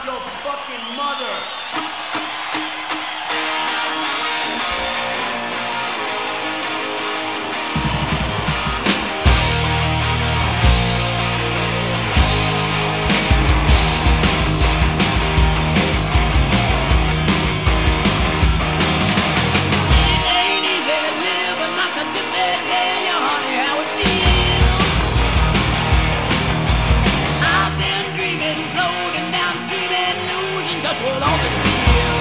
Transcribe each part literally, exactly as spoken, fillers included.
about your fucking mother. With all this real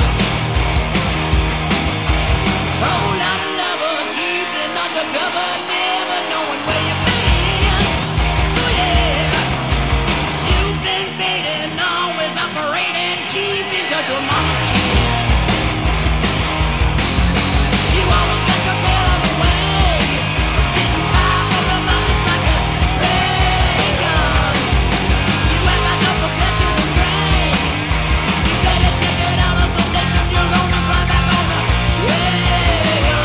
whole lot of lover keeping undercover, never knowing where you've been. Oh yeah, you've been fading, always operating, keep in touch with mama kid. You always got your tail on the way, spitting fire from the mouth like a ray gun. You ain't got no perpetual brain. Better check it out or someday you're gonna fly back on the wagon.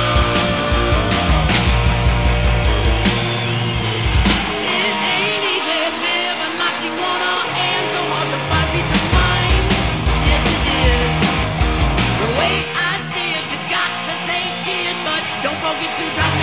It ain't easy living like you wanna, and so hard to find peace of mind. Yes it is. The way I see it, you got to say shit, but don't forget to drop